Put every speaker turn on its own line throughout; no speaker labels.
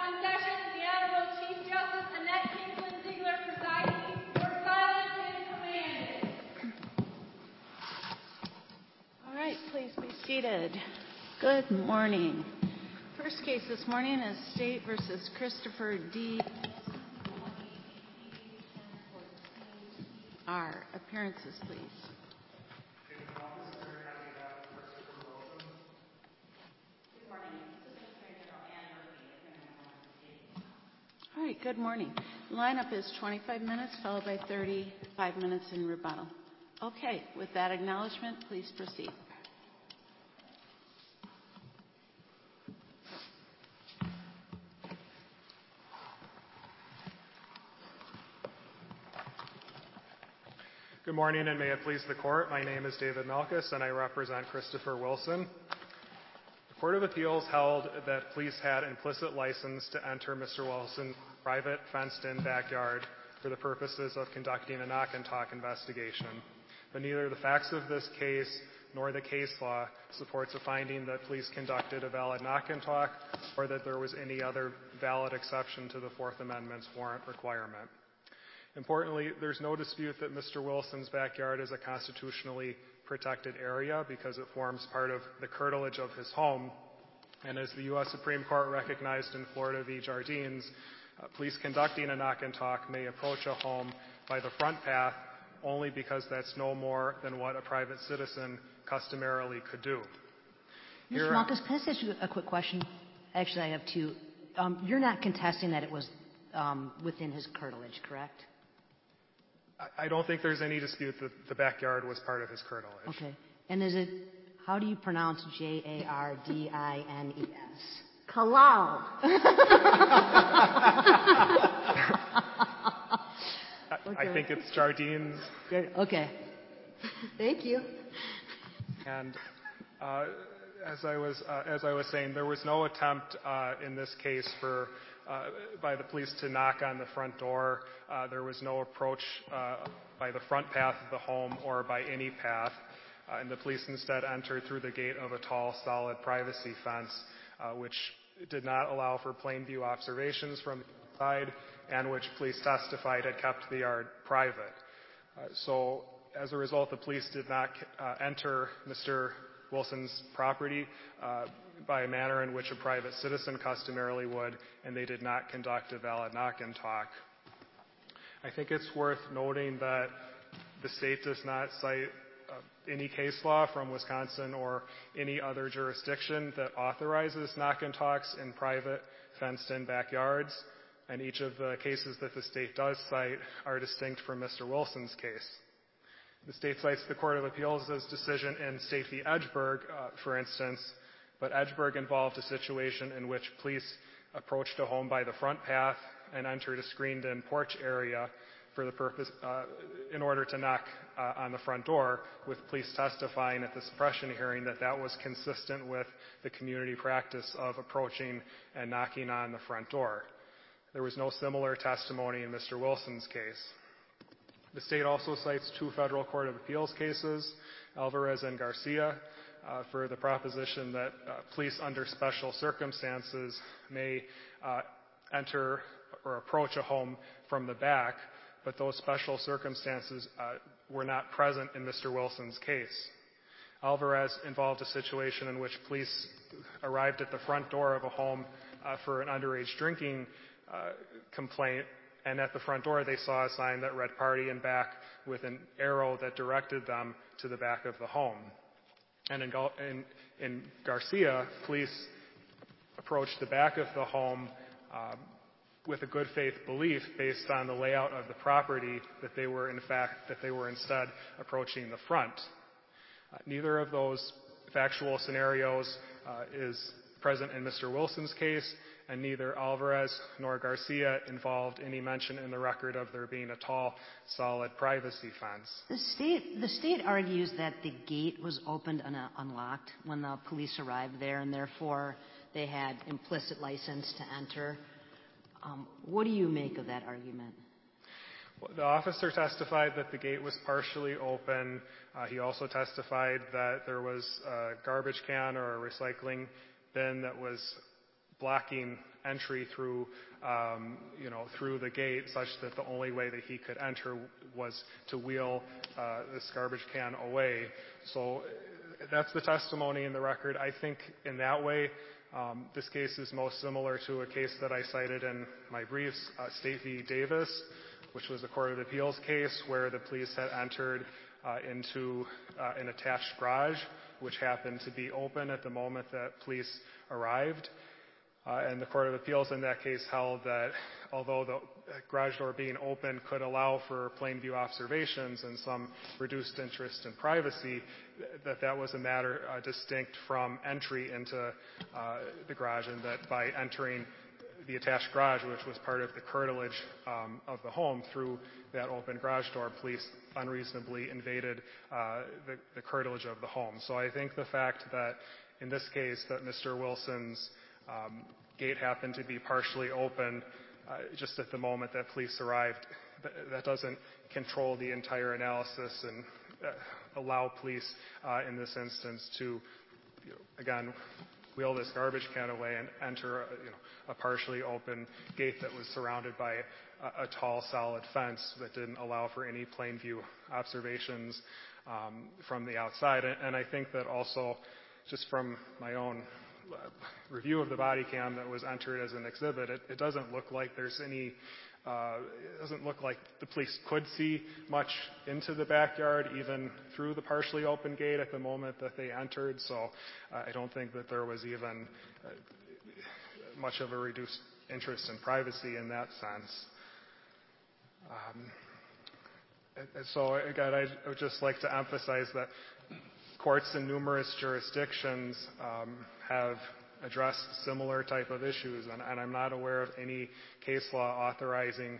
in session, the Honorable Chief Justice Annette Kingsland Ziegler presiding, where silence is commanded.
All right, please be seated. Good morning. First case this morning is State versus Christopher D. Our appearances, please. All right, good morning. The lineup is 25 minutes, followed by 35 minutes in rebuttal. Okay, with that acknowledgement, please proceed.
Good morning, and may it please the Court. My name is David Malkus, and I represent Christopher Wilson. The Court of Appeals held that police had implicit license to enter Mr. Wilson's private, fenced-in backyard for the purposes of conducting a knock-and-talk investigation. But neither the facts of this case nor the case law supports a finding that police conducted a valid knock-and-talk or that there was any other valid exception to the Fourth Amendment's warrant requirement. Importantly, there's no dispute that Mr. Wilson's backyard is a constitutionally protected area because it forms part of the curtilage of his home. And as the U.S. Supreme Court recognized in Florida v. Jardines, police conducting a knock-and-talk may approach a home by the front path only because that's no more than what a private citizen customarily could do.
Mr. Malkus, can I ask you a quick question? Actually, I have two. You're not contesting that it was within his curtilage, correct?
I don't think there's any dispute that the backyard was part of his curtilage.
Okay. And how do you pronounce Jardines?
Kalal.
I think it's Jardines.
Okay.
Thank you.
And as I was saying, there was no attempt in this case by the police to knock on the front door. There was no approach by the front path of the home or by any path. And the police instead entered through the gate of a tall, solid privacy fence, which did not allow for plain view observations from the side, and which police testified had kept the yard private. So as a result, the police did not enter Mr. Wilson's property by a manner in which a private citizen customarily would, and they did not conduct a valid knock-and-talk. I think it's worth noting that the state does not cite any case law from Wisconsin or any other jurisdiction that authorizes knock-and-talks in private, fenced-in backyards, and each of the cases that the state does cite are distinct from Mr. Wilson's case. The state cites the Court of Appeals' decision in State v. Edgeburg, for instance, but Edgeburg involved a situation in which police approached a home by the front path and entered a screened-in porch area for the purpose, in order to knock on the front door, with police testifying at the suppression hearing that that was consistent with the community practice of approaching and knocking on the front door. There was no similar testimony in Mr. Wilson's case. The state also cites two federal Court of Appeals cases, Alvarez and Garcia, for the proposition that police under special circumstances may enter or approach a home from the back, but those special circumstances were not present in Mr. Wilson's case. Alvarez involved a situation in which police arrived at the front door of a home for an underage drinking complaint, and at the front door they saw a sign that read "Party in Back" with an arrow that directed them to the back of the home. And in Garcia, police approached the back of the home with a good faith belief based on the layout of the property that they were instead approaching the front. Neither of those factual scenarios is present in Mr. Wilson's case, and neither Alvarez nor Garcia involved any mention in the record of there being a tall, solid privacy fence.
The state argues that the gate was opened and unlocked when the police arrived there, and therefore they had implicit license to enter. What do you make of that argument?
Well, the officer testified that the gate was partially open. He also testified that there was a garbage can or a recycling bin that was blocking entry through, through the gate, such that the only way that he could enter was to wheel this garbage can away. So that's the testimony in the record. I think in that way, this case is most similar to a case that I cited in my briefs, State v. Davis, which was a Court of Appeals case where the police had entered into an attached garage, which happened to be open at the moment that police arrived. And the Court of Appeals in that case held that although the garage door being open could allow for plain view observations and some reduced interest in privacy, that was a matter distinct from entry into the garage, and that by entering the attached garage, which was part of the curtilage of the home, through that open garage door, police unreasonably invaded the curtilage of the home. So I think the fact that in this case that Mr. Wilson's gate happened to be partially open just at the moment that police arrived, that doesn't control the entire analysis and allow police in this instance to, again, wheel this garbage can away and enter a partially open gate that was surrounded by a tall, solid fence that didn't allow for any plain view observations from the outside. And I think that also, just from my own review of the body cam that was entered as an exhibit, it doesn't look like there's any, it doesn't look like the police could see much into the backyard, even through the partially open gate at the moment that they entered. So I don't think that there was even much of a reduced interest in privacy in that sense. So again, I would just like to emphasize that courts in numerous jurisdictions have addressed similar type of issues, and I'm not aware of any case law authorizing,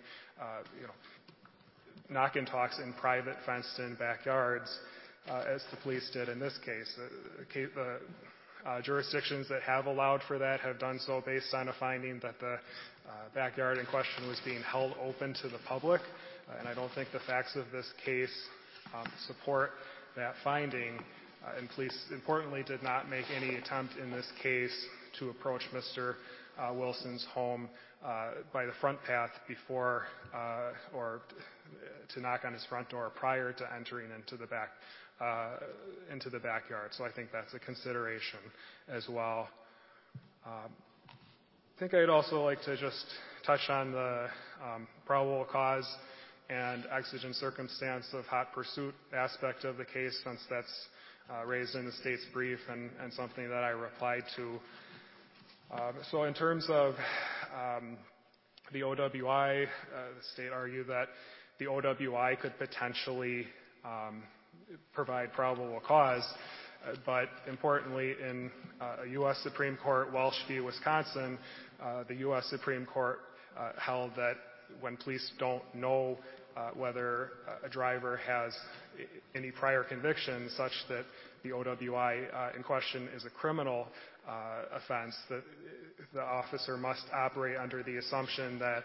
knock and talks in private fenced-in backyards, as the police did in this case. The jurisdictions that have allowed for that have done so based on a finding that the backyard in question was being held open to the public, and I don't think the facts of this case support that finding. And police, importantly, did not make any attempt in this case to approach Mr. Wilson's home by the front path before or to knock on his front door prior to entering into the backyard. So I think that's a consideration as well. I think I'd also like to just touch on the probable cause and exigent circumstance of hot pursuit aspect of the case, since that's raised in the state's brief and something that I replied to. So in terms of the OWI, the state argued that the OWI could potentially provide probable cause, but importantly, in a U.S. Supreme Court, Welsh v. Wisconsin, the U.S. Supreme Court held that when police don't know whether a driver has any prior conviction such that the OWI in question is a criminal offense, that the officer must operate under the assumption that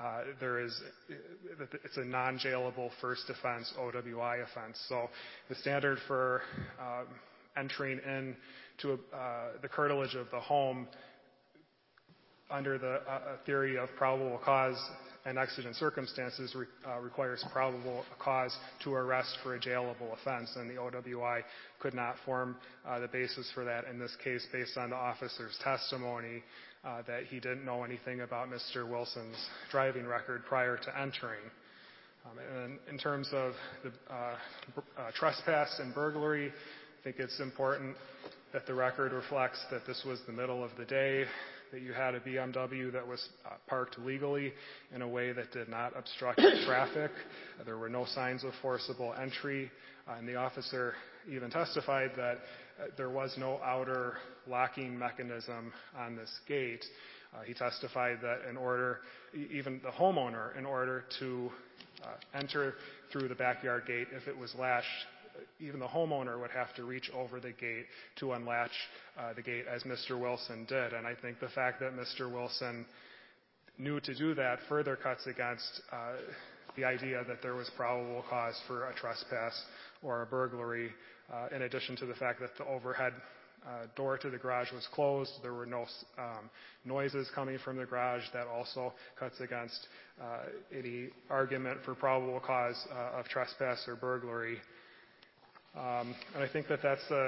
that it's a non-jailable first offense OWI offense. So the standard for entering into the curtilage of the home under the theory of probable cause and exigent circumstances requires probable cause to arrest for a jailable offense, and the OWI could not form the basis for that in this case based on the officer's testimony that he didn't know anything about Mr. Wilson's driving record prior to entering. And in terms of the trespass and burglary, I think it's important that the record reflects that this was the middle of the day, that you had a BMW that was parked legally in a way that did not obstruct traffic. There were no signs of forcible entry, and the officer even testified that there was no outer locking mechanism on this gate. He testified that even the homeowner, in order to enter through the backyard gate, if it was latched, even the homeowner would have to reach over the gate to unlatch the gate, as Mr. Wilson did. And I think the fact that Mr. Wilson knew to do that further cuts against the idea that there was probable cause for a trespass or a burglary, in addition to the fact that the overhead door to the garage was closed. There were no noises coming from the garage. That also cuts against any argument for probable cause of trespass or burglary. And I think that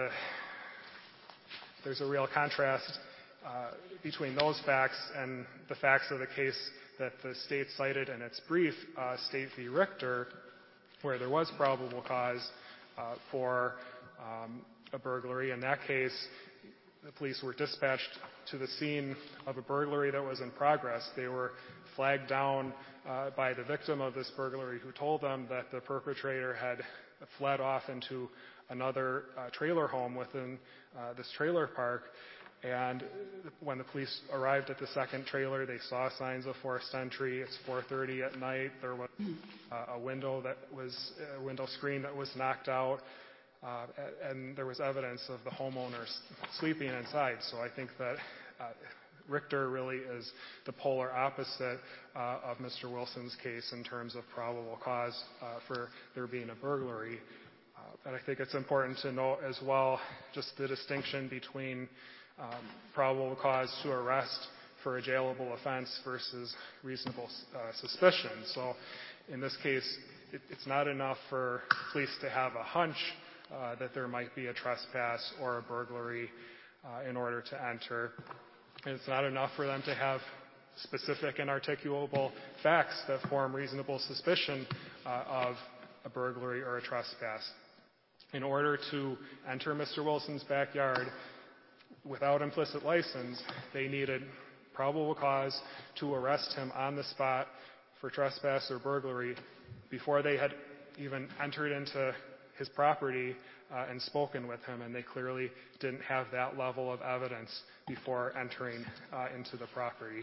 there's a real contrast between those facts and the facts of the case that the state cited in its brief, State v. Richter, where there was probable cause for a burglary. In that case, the police were dispatched to the scene of a burglary that was in progress. They were flagged down by the victim of this burglary, who told them that the perpetrator had fled off into another trailer home within this trailer park. And when the police arrived at the second trailer, they saw signs of forced entry. It's 4:30 at night. There was a window screen that was knocked out, and there was evidence of the homeowners sleeping inside. So I think that Richter really is the polar opposite of Mr. Wilson's case in terms of probable cause for there being a burglary. And I think it's important to note as well just the distinction between probable cause to arrest for a jailable offense versus reasonable suspicion. So in this case, it's not enough for police to have a hunch that there might be a trespass or a burglary in order to enter. And it's not enough for them to have specific and articulable facts that form reasonable suspicion of a burglary or a trespass. In order to enter Mr. Wilson's backyard without implicit license, they needed probable cause to arrest him on the spot for trespass or burglary before they had even entered into his property and spoken with him, and they clearly didn't have that level of evidence before entering into the property.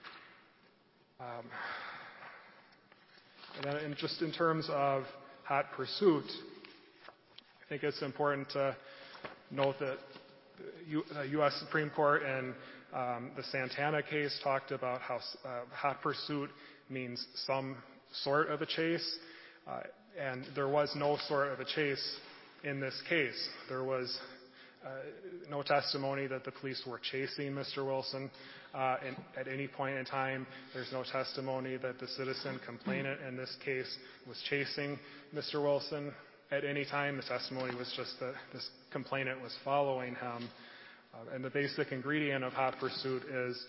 And then just in terms of hot pursuit, I think it's important to note that the U.S. Supreme Court in the Santana case talked about how hot pursuit means some sort of a chase, and there was no sort of a chase in this case. There was no testimony that the police were chasing Mr. Wilson at any point in time. There's no testimony that the citizen complainant in this case was chasing Mr. Wilson at any time. The testimony was just that this complainant was following him. And the basic ingredient of hot pursuit is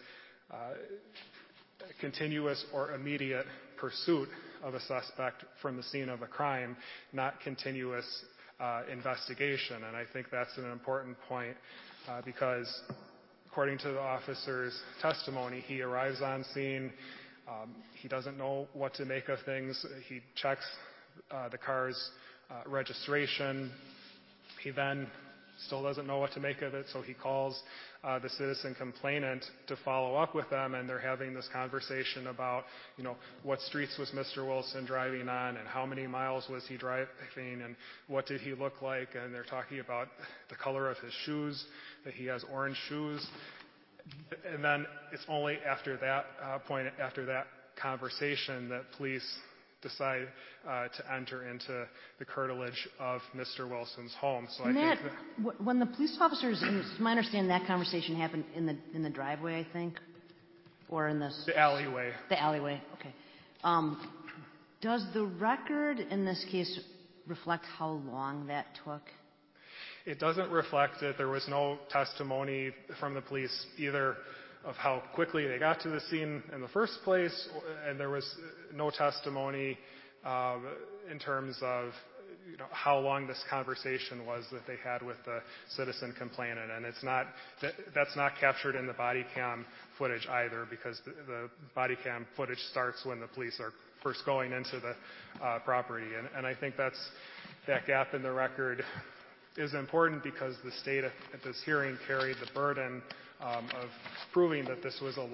continuous or immediate pursuit of a suspect from the scene of a crime, not continuous investigation. And I think that's an important point because according to the officer's testimony, he arrives on scene. He doesn't know what to make of things. He checks the car's registration. He then still doesn't know what to make of it, so he calls the citizen complainant to follow up with them, and they're having this conversation about, what streets was Mr. Wilson driving on, and how many miles was he driving, and what did he look like, and they're talking about the color of his shoes, that he has orange shoes. And then it's only after that point, after that conversation, that police decide to enter into the curtilage of Mr. Wilson's home. So
and
I think
that, when the police officers, it's my understanding that conversation happened in the driveway, I think, or in the
alleyway.
The alleyway, okay. Does the record in this case reflect how long that took?
It doesn't reflect it. There was no testimony from the police either of how quickly they got to the scene in the first place, and there was no testimony in terms of how long this conversation was that they had with the citizen complainant. And that's not captured in the body cam footage either, because the body cam footage starts when the police are first going into the property. And I think that gap in the record is important because the state at this hearing carried the burden of proving that this was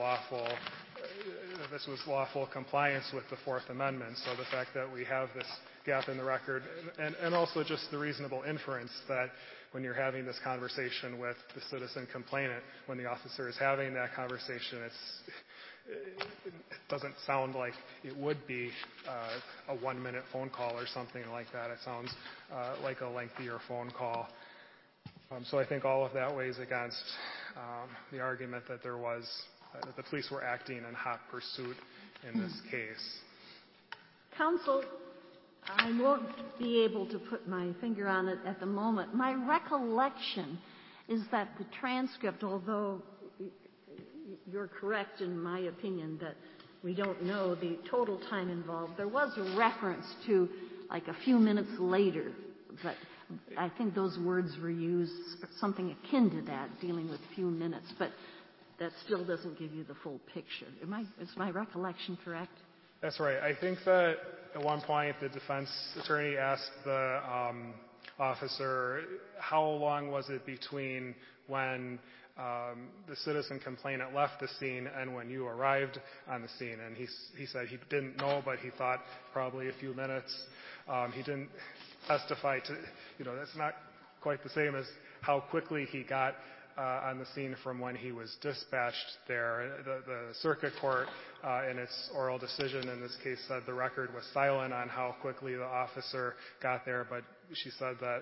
lawful compliance with the Fourth Amendment. So the fact that we have this gap in the record, and also just the reasonable inference that when you're having this conversation with the citizen complainant, when the officer is having that conversation, it doesn't sound like it would be a 1-minute phone call or something like that. It sounds like a lengthier phone call. So I think all of that weighs against the argument that that the police were acting in hot pursuit in this case.
Counsel, I won't be able to put my finger on it at the moment. My recollection is that the transcript, although you're correct in my opinion that we don't know the total time involved, there was a reference to like a few minutes later, but I think those words were used, something akin to that, dealing with few minutes, but that still doesn't give you the full picture. Is my recollection correct?
That's right. I think that at one point the defense attorney asked the officer, how long was it between when the citizen complainant left the scene and when you arrived on the scene? And he said he didn't know, but he thought probably a few minutes. He didn't testify to, that's not quite the same as how quickly he got on the scene from when he was dispatched there. The circuit court, in its oral decision in this case, said the record was silent on how quickly the officer got there, but she said that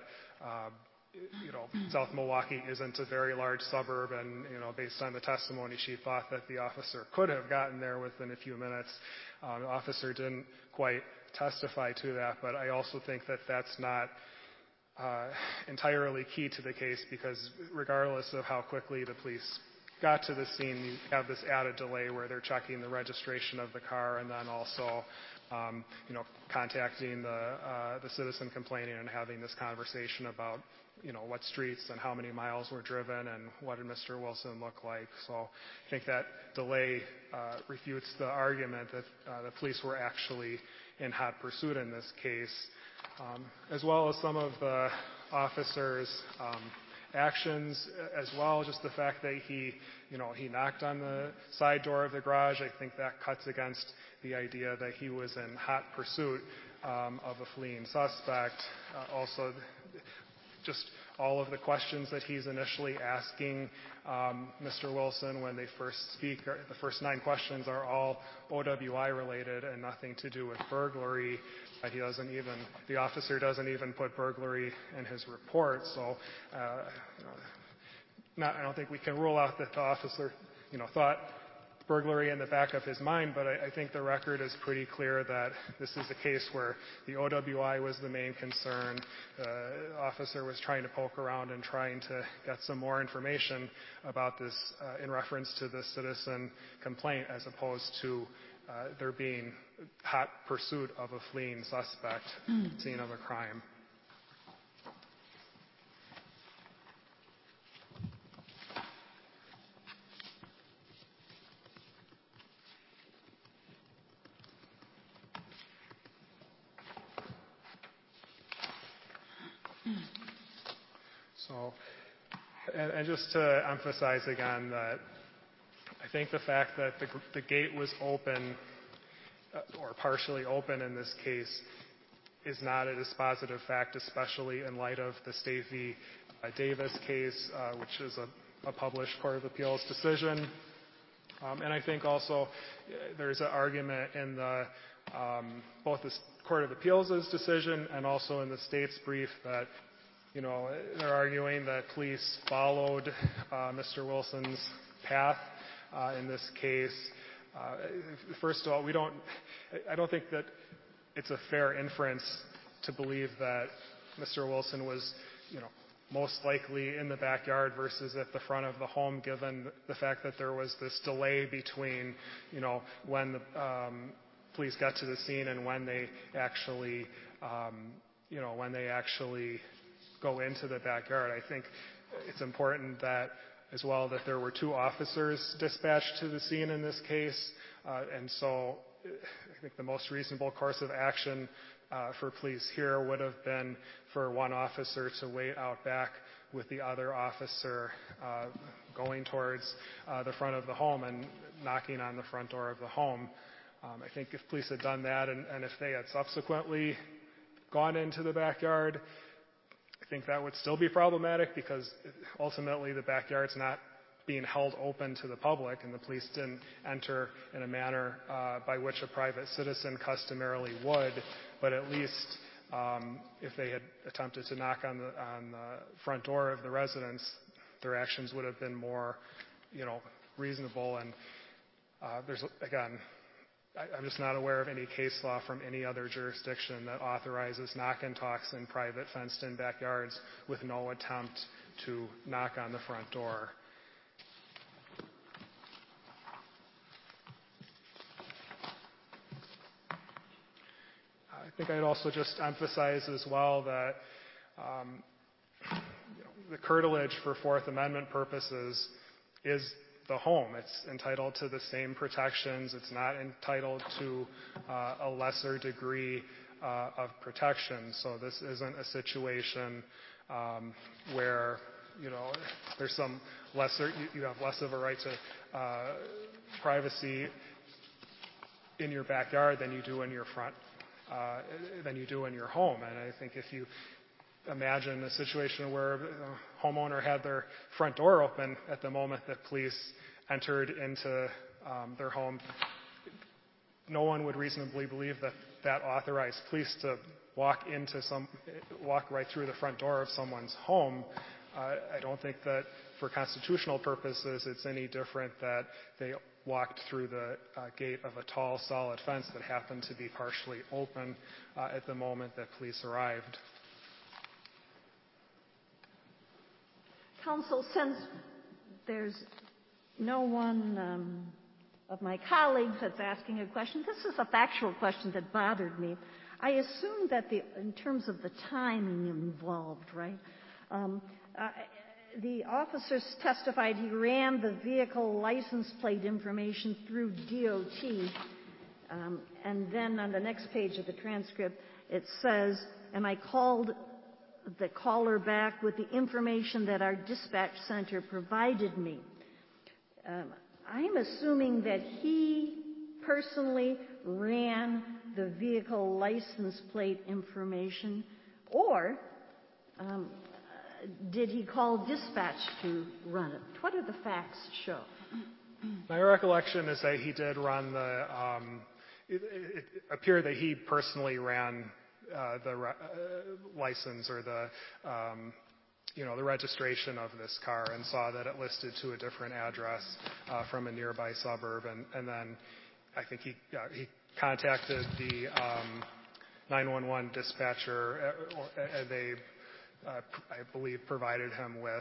South Milwaukee isn't a very large suburb, and based on the testimony, she thought that the officer could have gotten there within a few minutes. The officer didn't quite testify to that, but I also think that that's not entirely key to the case, because regardless of how quickly the police got to the scene, you have this added delay where they're checking the registration of the car and then also contacting the citizen complaining and having this conversation about what streets and how many miles were driven and what did Mr. Wilson look like. So I think that delay refutes the argument that the police were actually in hot pursuit in this case, as well as some of the officers' actions as well. Just the fact that he knocked on the side door of the garage, I think that cuts against the idea that he was in hot pursuit of a fleeing suspect. Also, just all of the questions that he's initially asking Mr. Wilson when they first speak, the first 9 questions are all OWI related and nothing to do with burglary. The officer doesn't even put burglary in his report. So I don't think we can rule out that the officer thought burglary in the back of his mind, but I think the record is pretty clear that this is a case where the OWI was the main concern. The officer was trying to poke around and trying to get some more information about this in reference to the citizen complaint, as opposed to there being hot pursuit of a fleeing suspect scene of a crime. So, and just to emphasize again that I think the fact that the gate was open or partially open in this case is not a dispositive fact, especially in light of the State v. Davis case, which is a published Court of Appeals decision. And I think also there's an argument in both the Court of Appeals' decision and also in the State's brief that they're arguing that police followed Mr. Wilson's path in this case. First of all, I don't think that it's a fair inference to believe that Mr. Wilson was, most likely in the backyard versus at the front of the home, given the fact that there was this delay between, when the police got to the scene and when they actually, go into the backyard. I think it's important that as well that there were 2 officers dispatched to the scene in this case, and so I think the most reasonable course of action for police here would have been for one officer to wait out back with the other officer going towards the front of the home and knocking on the front door of the home. I think if police had done that and if they had subsequently gone into the backyard, I think that would still be problematic, because ultimately the backyard's not being held open to the public, and the police didn't enter in a manner by which a private citizen customarily would, but at least if they had attempted to knock on the front door of the residence, their actions would have been more, reasonable. And I'm just not aware of any case law from any other jurisdiction that authorizes knock-and-talks in private fenced-in backyards with no attempt to knock on the front door. I think I'd also just emphasize as well that the curtilage for Fourth Amendment purposes is the home. It's entitled to the same protections. It's not entitled to a lesser degree of protection. So this isn't a situation where there's some you have less of a right to privacy in your backyard than you do in your than you do in your home. And I think if you imagine a situation where a homeowner had their front door open at the moment that police entered into their home, no one would reasonably believe that authorized police to walk right through the front door of someone's home. I don't think that for constitutional purposes it's any different that they walked through the gate of a tall, solid fence that happened to be partially open at the moment that police arrived.
Counsel, since there's no one of my colleagues that's asking a question, this is a factual question that bothered me. I assume that in terms of the timing involved, right? The officers testified he ran the vehicle license plate information through DOT, and then on the next page of the transcript it says, and I called the caller back with the information that our dispatch center provided me. I'm assuming that he personally ran the vehicle license plate information, or did he call dispatch to run it? What do the facts show?
My recollection is that he did run it appeared that he personally ran the license or the registration of this car and saw that it listed to a different address from a nearby suburb, and then I think he contacted the 911 dispatcher, and they I believe provided him with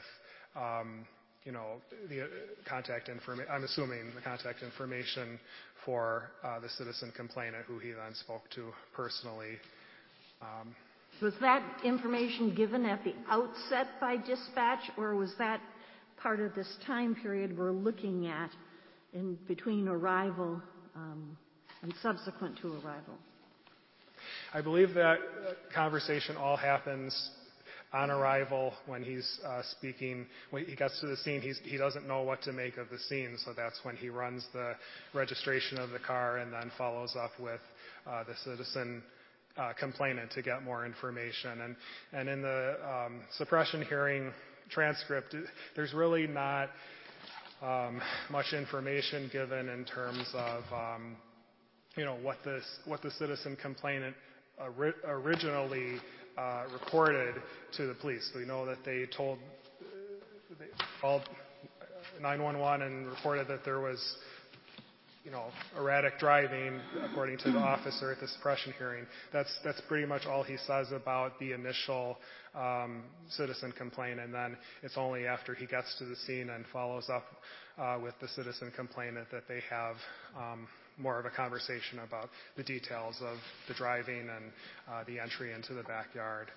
the contact information. I'm assuming the contact information for the citizen complainant, who he then spoke to personally.
Was that information given at the outset by dispatch, or was that part of this time period we're looking at in between arrival and subsequent to arrival?
I believe that conversation all happens on arrival when he's speaking. When he gets to the scene, he doesn't know what to make of the scene, so that's when he runs the registration of the car and then follows up with the citizen complainant to get more information. And in the suppression hearing transcript, there's really not much information given in terms of what the citizen complainant originally reported to the police. We know that they called 911 and reported that there was erratic driving, according to the officer at the suppression hearing. That's pretty much all he says about the initial citizen complaint, and then it's only after he gets to the scene and follows up with the citizen complainant that they have more of a conversation about the details of the driving and the entry into the backyard.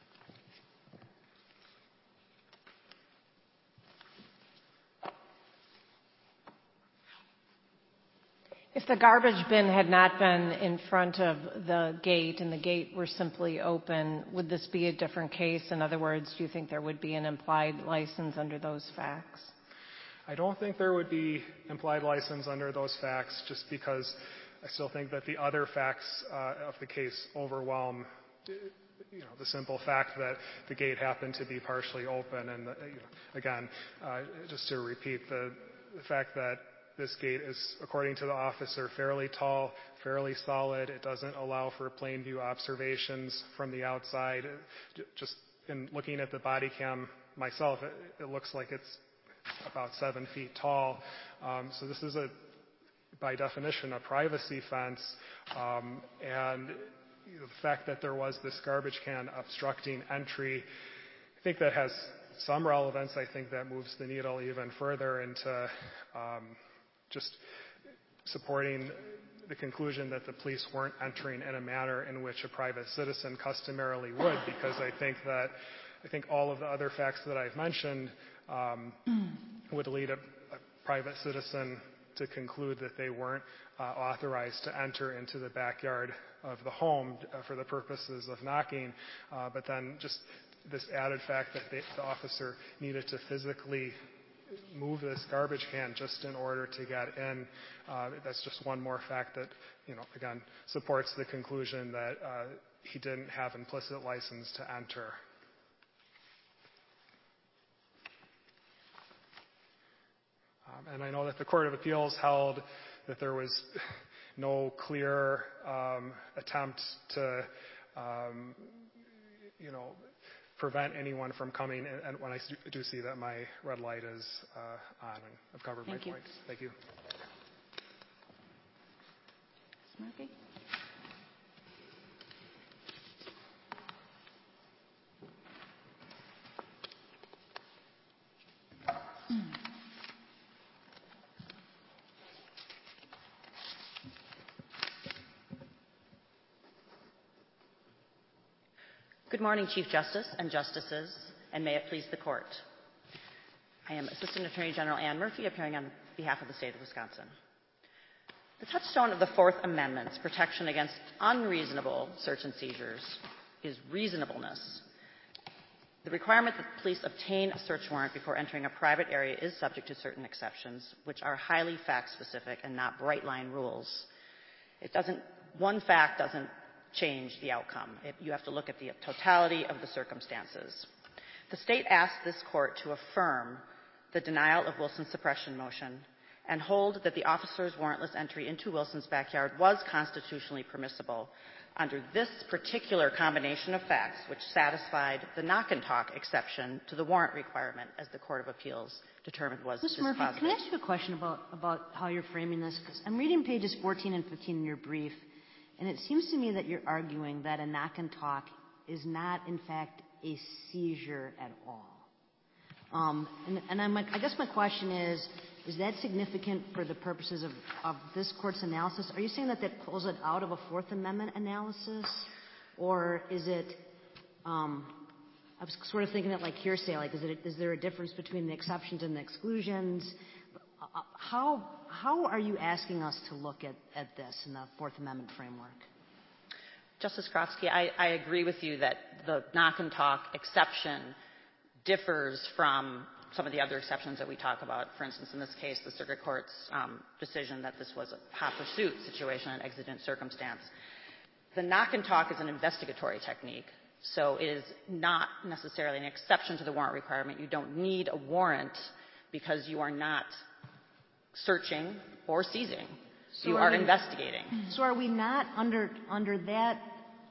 If the garbage bin had not been in front of the gate and the gate were simply open, would this be a different case? In other words, do you think there would be an implied license under those facts?
I don't think there would be implied license under those facts, just because I still think that the other facts of the case overwhelm the simple fact that the gate happened to be partially open. And again, just to repeat, the fact that this gate is, according to the officer, fairly tall, fairly solid. It doesn't allow for plain view observations from the outside. Just in looking at the body cam myself, it looks like it's about 7 feet tall. So this is by definition, a privacy fence. And the fact that there was this garbage can obstructing entry, I think that has some relevance. I think that moves the needle even further into just supporting the conclusion that the police weren't entering in a manner in which a private citizen customarily would, because I think all of the other facts that I've mentioned would lead a private citizen to conclude that they weren't authorized to enter into the backyard of the home for the purposes of knocking. But then just this added fact that the officer needed to physically move this garbage can just in order to get in, that's just one more fact that, again, supports the conclusion that he didn't have implicit license to enter. And I know that the Court of Appeals held that there was no clear attempt to, prevent anyone from coming. And when I do see that my red light is on, and I've covered my points. Thank you.
Ms. Murphy?
Good morning, Chief Justice and Justices, and may it please the Court. I am Assistant Attorney General Ann Murphy, appearing on behalf of the state of Wisconsin. The touchstone of the Fourth Amendment's protection against unreasonable search and seizures is reasonableness. The requirement that police obtain a search warrant before entering a private area is subject to certain exceptions, which are highly fact-specific and not bright-line rules. One fact doesn't change the outcome. You have to look at the totality of the circumstances. The state asked this court to affirm the denial of Wilson's suppression motion and hold that the officer's warrantless entry into Wilson's backyard was constitutionally permissible under this particular combination of facts, which satisfied the knock-and-talk exception to the warrant requirement, as the Court of Appeals determined was
Ms.
dispositive.
Murphy, can I ask you a question about how you're framing this? Because I'm reading pages 14 and 15 in your brief, and it seems to me that you're arguing that a knock-and-talk is not, in fact, a seizure at all. I guess my question is that significant for the purposes of this Court's analysis? Are you saying that pulls it out of a Fourth Amendment analysis? Or is it, I was sort of thinking that like hearsay, like is there a difference between the exceptions and the exclusions? How are you asking us to look at this in the Fourth Amendment framework?
Justice Krofsky, I agree with you that the knock-and-talk exception differs from some of the other exceptions that we talk about. For instance, in this case, the Circuit Court's decision that this was a hot pursuit situation, an exigent circumstance. The knock-and-talk is an investigatory technique, so it is not necessarily an exception to the warrant requirement. You don't need a warrant because you are not searching or seizing. So you are investigating.
So are we not under that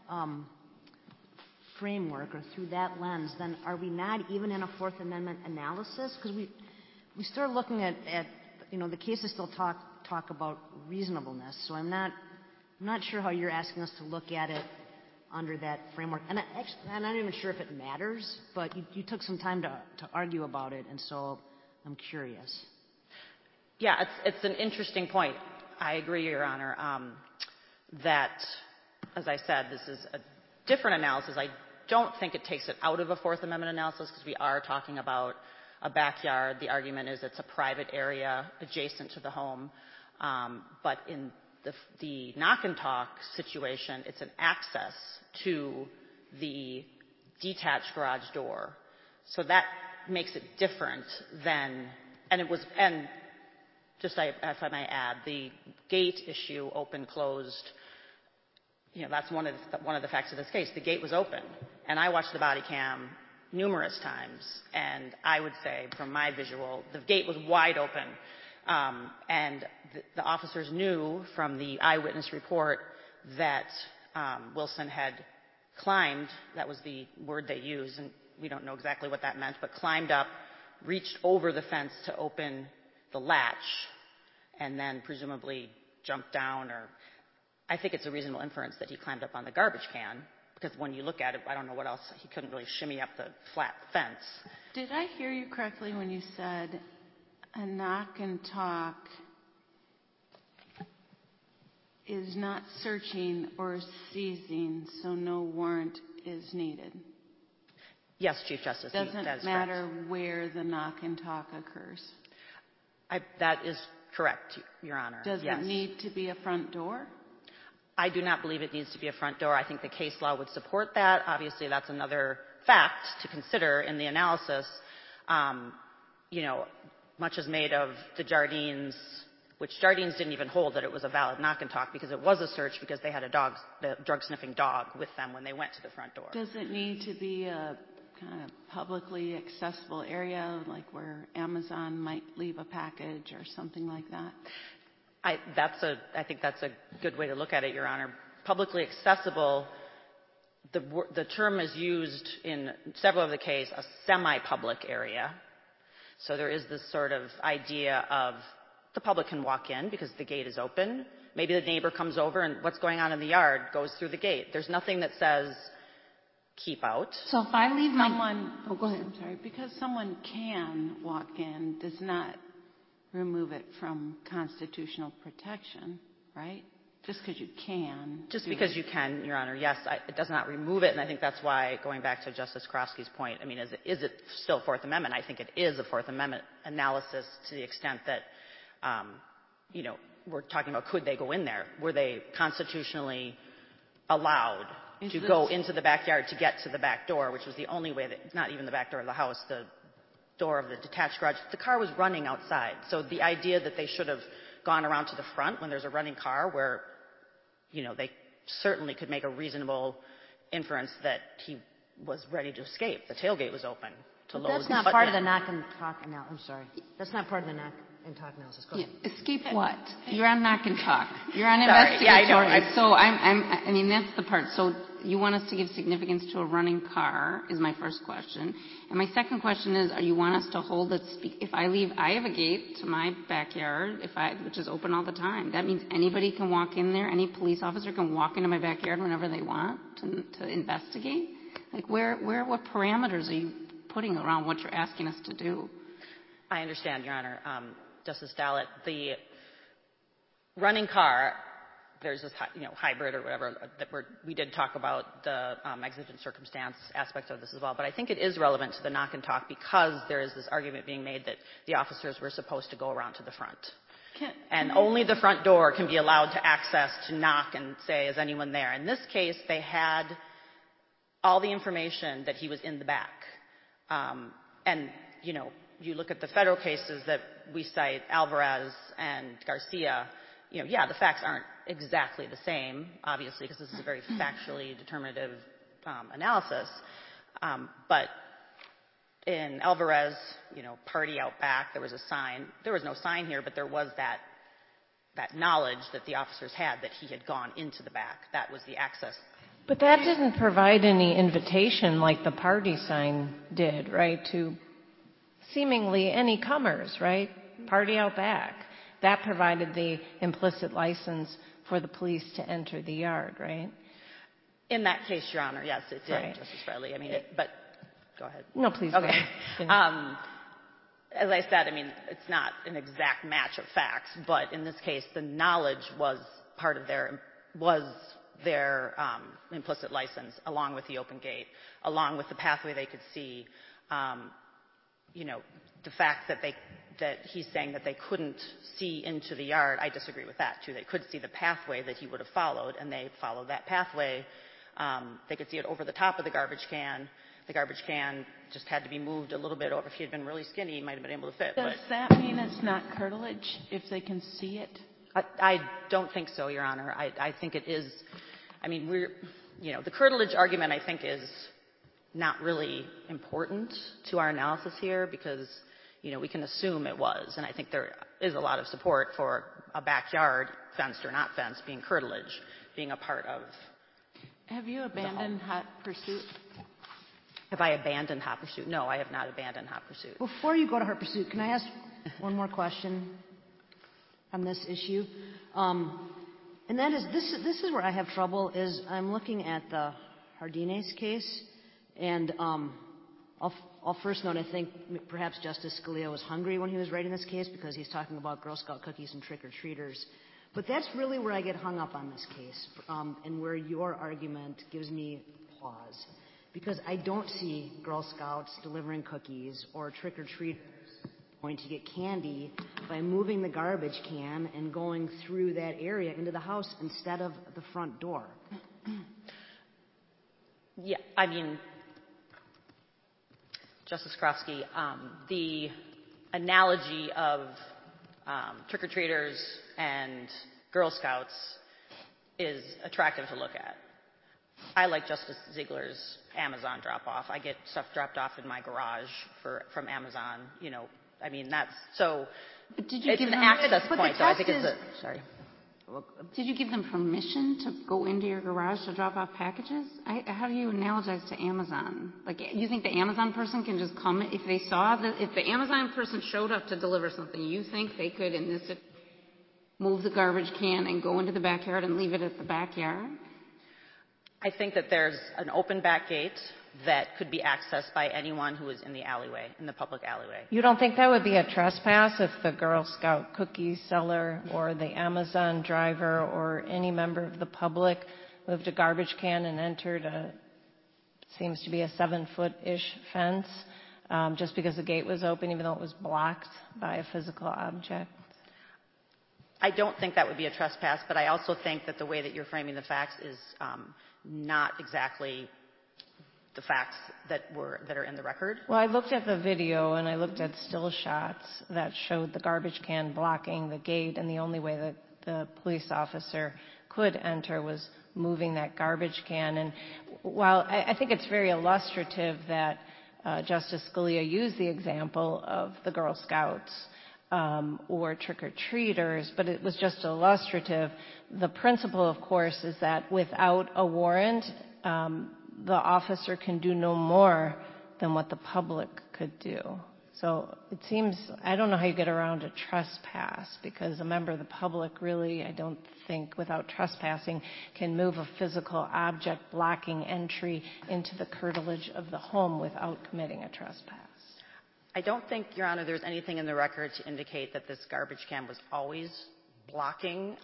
framework or through that lens, then are we not even in a Fourth Amendment analysis? Because we start looking at the cases still talk about reasonableness. So I'm not sure how you're asking us to look at it under that framework. And I'm not even sure if it matters, but you took some time to argue about it, and so I'm curious.
Yeah, it's an interesting point. I agree, Your Honor, that, as I said, this is a different analysis. I don't think it takes it out of a Fourth Amendment analysis because we are talking about a backyard. The argument is it's a private area adjacent to the home. But in the knock-and-talk situation, it's an access to the detached garage door. So that makes it different than, and just if I may add, the gate issue, open, closed, that's one of the facts of this case. The gate was open, and I watched the body cam numerous times, and I would say from my visual, the gate was wide open. And the officers knew from the eyewitness report that Wilson had climbed, that was the word they used, and we don't know exactly what that meant, but climbed up, reached over the fence to open the latch, and then presumably jumped down, or I think it's a reasonable inference that he climbed up on the garbage can, because when you look at it, I don't know what else, he couldn't really shimmy up the flat fence.
Did I hear you correctly when you said a knock and talk is not searching or seizing, so no warrant is needed?
Yes, Chief Justice.
Doesn't matter where the knock and talk occurs.
That is correct, Your Honor.
Does it need to be a front door?
I do not believe it needs to be a front door. I think the case law would support that. Obviously, that's another fact to consider in the analysis. Much is made of the Jardines, which Jardines didn't even hold that it was a valid knock and talk because it was a search because they had the drug-sniffing dog with them when they went to the front door.
Does it need to be a kind of publicly accessible area, like where Amazon might leave a package or something like that?
I think that's a good way to look at it, Your Honor. Publicly accessible, the term is used in several of the cases, a semi-public area. So there is this sort of idea of the public can walk in because the gate is open. Maybe the neighbor comes over and what's going on in the yard goes through the gate. There's nothing that says keep out.
So if I leave go ahead. I'm sorry. Because someone can walk in does not remove it from constitutional protection, right? Just because you can.
Just because you can, Your Honor, yes, it does not remove it, and I think that's why, going back to Justice Krosky's point, I mean, is it still Fourth Amendment? I think it is a Fourth Amendment analysis to the extent that, we're talking about could they go in there? Were they constitutionally allowed to go into the backyard to get to the back door, which was the only way that, not even the back door of the house, the door of the detached garage. The car was running outside. So the idea that they should have gone around to the front when there's a running car where, they certainly could make a reasonable inference that he was ready to escape. The tailgate was open to load.
That's not part of the knock and talk analysis. I'm sorry. That's not part of the knock and talk analysis. Go ahead.
Escape what? You're on knock and talk. You're on investigatory.
Yeah, I know.
So I mean, that's the part. So you want us to give significance to a running car is my first question. And my second question is, you want us to hold it, if I leave, I have a gate to my backyard, which is open all the time. That means anybody can walk in there, any police officer can walk into my backyard whenever they want to investigate? Like what parameters are you putting around what you're asking us to do?
I understand, Your Honor. Justice Dallett, the running car, there's this, hybrid or whatever, we did talk about the exigent circumstance aspect of this as well, but I think it is relevant to the knock and talk because there is this argument being made that the officers were supposed to go around to the front. And only the front door can be allowed to access to knock and say, is anyone there? In this case, they had all the information that he was in the back. You look at the federal cases that we cite, Alvarez and Garcia, the facts aren't exactly the same, obviously, because this is a very factually determinative analysis. But in Alvarez, party out back, there was a sign. There was no sign here, but there was that knowledge that the officers had that he had gone into the back. That was the access.
But that didn't provide any invitation like the party sign did, right, to seemingly any comers, right? Party out back. That provided the implicit license for the police to enter the yard, right?
In that case, Your Honor, yes, it did,
right.
Justice Bradley. I mean, but go ahead.
No, please.
Okay.
Go ahead.
As I said, I mean, it's not an exact match of facts, but in this case, the knowledge was part of their implicit license, along with the open gate, along with the pathway they could see. The fact that he's saying that they couldn't see into the yard, I disagree with that, too. They could see the pathway that he would have followed, and they followed that pathway. They could see it over the top of the garbage can. The garbage can just had to be moved a little bit over. If he had been really skinny, he might have been able to fit.
Does that mean it's not curtilage if they can see it?
I don't think so, Your Honor. I think it is. I mean, the curtilage argument, I think, is not really important to our analysis here because, we can assume it was. And I think is a lot of support for a backyard, fenced or not fenced, being curtilage, being a part of.
Have you abandoned Hot Pursuit?
Have I abandoned Hot Pursuit? No, I have not abandoned Hot Pursuit.
Before you go to Hot Pursuit, can I ask one more question on this issue? And that is, this is where I have trouble, is I'm looking at the Jardines case, and I'll first note, I think perhaps Justice Scalia was hungry when he was writing this case because he's talking about Girl Scout cookies and trick-or-treaters. But that's really where I get hung up on this case, and where your argument gives me pause. Because I don't see Girl Scouts delivering cookies or trick-or-treaters going to get candy by moving the garbage can and going through that area into the house instead of the front door.
Yeah, I mean, Justice Krofsky, the analogy of trick-or-treaters and Girl Scouts is attractive to look at. I like Justice Ziegler's Amazon drop-off. I get stuff dropped off in my garage from Amazon. You know, I mean, that's so.
But did you
it's
give
an
them,
access
but
point,
the
though. I
test
think it's
is-
a sorry.
Did you give them permission to go into your garage to drop off packages? How do you analogize to Amazon? Like, you think the Amazon person can just come if they saw that if the Amazon person showed up to deliver something, you think they could in this move the garbage can and go into the backyard and leave it at the backyard?
I think that there's an open back gate that could be accessed by anyone who is in the alleyway, in the public alleyway.
You don't think that would be a trespass if the Girl Scout cookie seller or the Amazon driver or any member of the public moved a garbage can and entered seems to be a 7-foot-ish fence, just because the gate was open, even though it was blocked by a physical object?
I don't think that would be a trespass, but I also think that the way that you're framing the facts is not exactly the facts that are in the record.
Well, I looked at the video and I looked at still shots that showed the garbage can blocking the gate, and the only way that the police officer could enter was moving that garbage can. And while I think it's very illustrative that Justice Scalia used the example of the Girl Scouts or trick-or-treaters, but it was just illustrative. The principle, of course, is that without a warrant, the officer can do no more than what the public could do. So it seems, I don't know how you get around a trespass, because a member of the public really, I don't think, without trespassing, can move a physical object blocking entry into the curtilage of the home without committing a trespass.
I don't think, Your Honor, there's anything in the record to indicate that this garbage can was always blocking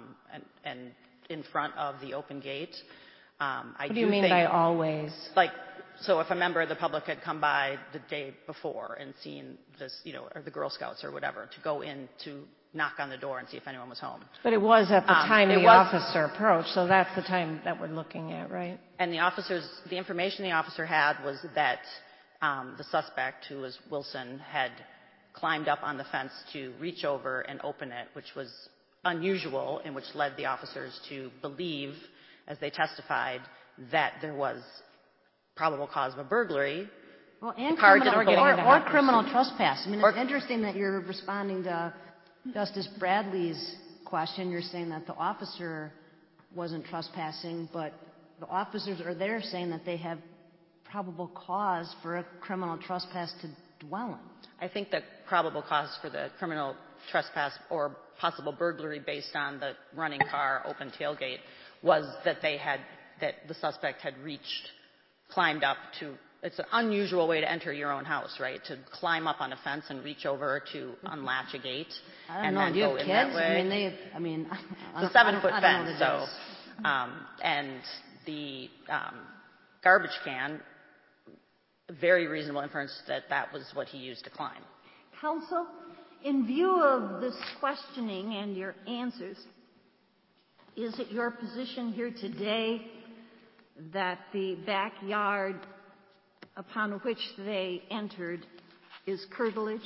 and in front of the open gate.
What do you mean by always?
Like, so if a member of the public had come by the day before and seen this, you know, or the Girl Scouts or whatever, to go in to knock on the door and see if anyone was home.
But it was at the time the officer approached, so that's the time that we're looking at, right?
And the information the officer had was that the suspect, who was Wilson, had climbed up on the fence to reach over and open it, which was unusual, and which led the officers to believe, as they testified, that there was probable cause of a burglary.
Well, and criminal trespass. I mean, it's interesting that you're responding to Justice Bradley's question. You're saying that the officer wasn't trespassing, but the officers are there saying that they have probable cause for a criminal trespass to dwell in.
I think the probable cause for the criminal trespass or possible burglary based on the running car, open tailgate, was that the suspect had climbed up to, it's an unusual way to enter your own house, right? To climb up on a fence and reach over to unlatch a gate and then go in that way.
It's
a 7-foot fence, so, and the garbage can, very reasonable inference that was what he used to climb.
Counsel, in view of this questioning and your answers, is it your position here today that the backyard upon which they entered is curtilage?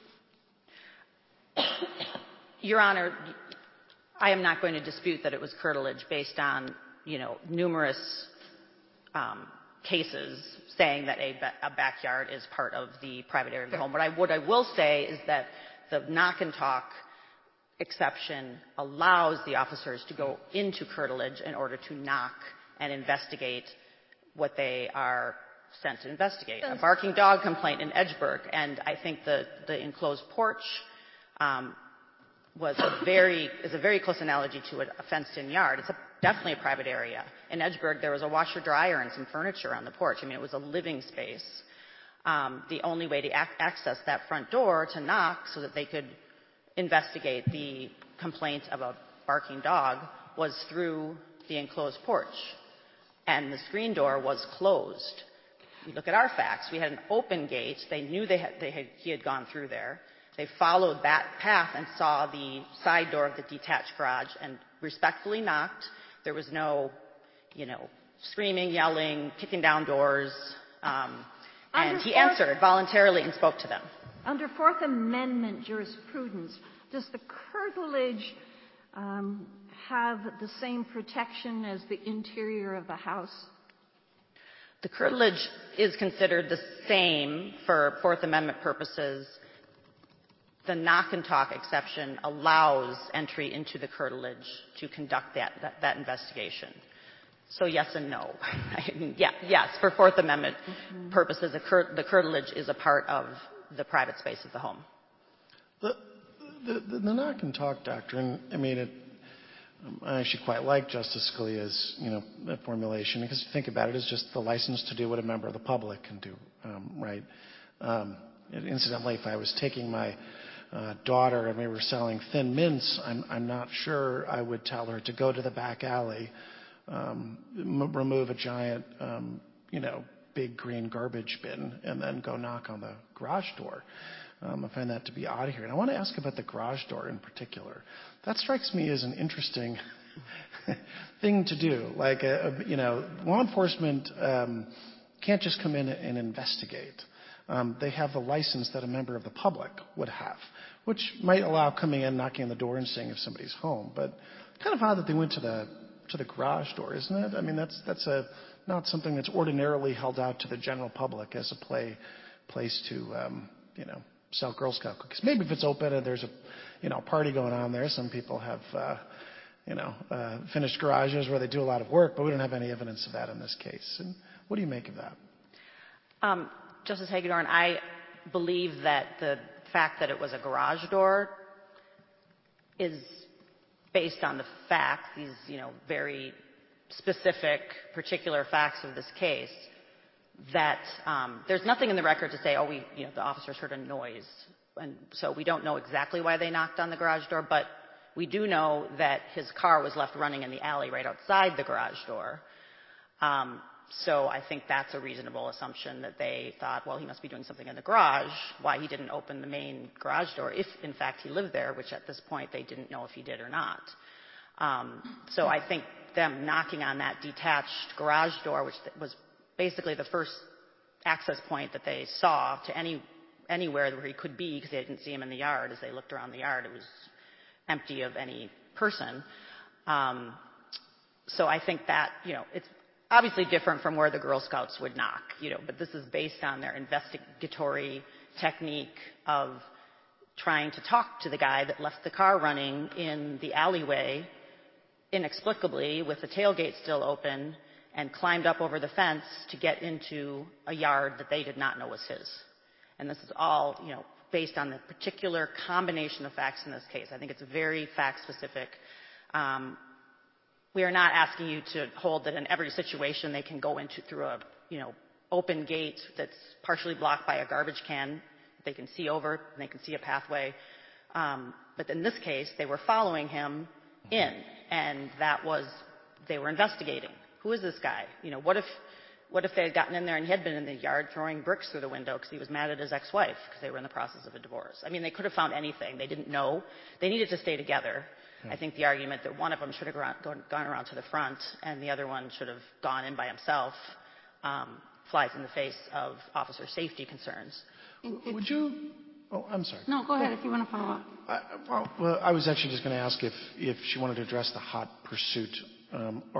Your Honor, I am not going to dispute that it was curtilage based on, numerous cases saying that a backyard is part of the private area of the home. What I will say is that the knock and talk exception allows the officers to go into curtilage in order to knock and investigate what they are sent to investigate. A barking dog complaint in Edgeburg, and I think the enclosed porch is a very close analogy to a fenced-in yard. It's definitely a private area. In Edgeburg, there was a washer dryer and some furniture on the porch. I mean, it was a living space. The only way to access that front door to knock so that they could investigate the complaint of a barking dog was through the enclosed porch, and the screen door was closed. You look at our facts. We had an open gate. They knew he had gone through there. They followed that path and saw the side door of the detached garage and respectfully knocked. There was no, screaming, yelling, kicking down doors. And he answered voluntarily and spoke to them.
Under Fourth Amendment jurisprudence, does the curtilage have the same protection as the interior of the house?
The curtilage is considered the same for Fourth Amendment purposes. The knock and talk exception allows entry into the curtilage to conduct that investigation. So yes and no. Yes, for Fourth Amendment purposes, the curtilage is a part of the private space of the home.
The knock and talk doctrine, I actually quite like Justice Scalia's, formulation, because if you think about it, it's just the license to do what a member of the public can do, right? Incidentally, if I was taking my daughter and we were selling Thin Mints, I'm not sure I would tell her to go to the back alley, remove a giant, big green garbage bin, and then go knock on the garage door. I find that to be odd here. And I want to ask about the garage door in particular. That strikes me as an interesting thing to do. Like, law enforcement can't just come in and investigate. They have the license that a member of the public would have, which might allow coming in, knocking on the door, and seeing if somebody's home. But kind of odd that they went to the garage door, isn't it? I mean, that's not something that's ordinarily held out to the general public as a place to, sell Girl Scout cookies. Maybe if it's open and there's a party going on there, some people have, finished garages where they do a lot of work, but we don't have any evidence of that in this case. And what do you make of that?
Justice Hagedorn, I believe that the fact that it was a garage door is based on the fact, these, very specific, particular facts of this case, that there's nothing in the record to say, the officers heard a noise. And so we don't know exactly why they knocked on the garage door, but we do know that his car was left running in the alley right outside the garage door. So I think that's a reasonable assumption that they thought, he must be doing something in the garage, why he didn't open the main garage door, if in fact he lived there, which at this point they didn't know if he did or not. So I think them knocking on that detached garage door, which was basically the first access point that they saw to anywhere where he could be, because they didn't see him in the yard. As they looked around the yard, it was empty of any person. So I think that, it's obviously different from where the Girl Scouts would knock, but this is based on their investigatory technique of trying to talk to the guy that left the car running in the alleyway inexplicably with the tailgate still open and climbed up over the fence to get into a yard that they did not know was his. And this is all, based on the particular combination of facts in this case. I think it's very fact-specific. We are not asking you to hold that in every situation they can go into through a, open gate that's partially blocked by a garbage can. They can see over, and they can see a pathway. But in this case, they were following him in, and they were investigating. Who is this guy? What if they had gotten in there and he had been in the yard throwing bricks through the window because he was mad at his ex-wife because they were in the process of a divorce? I mean, they could have found anything. They didn't know. They needed to stay together. I think the argument that one of them should have gone around to the front and the other one should have gone in by himself flies in the face of officer safety concerns.
Would you? Oh, I'm sorry.
No, go ahead if you want to follow up.
Well, I was actually just going to ask if she wanted to address the hot pursuit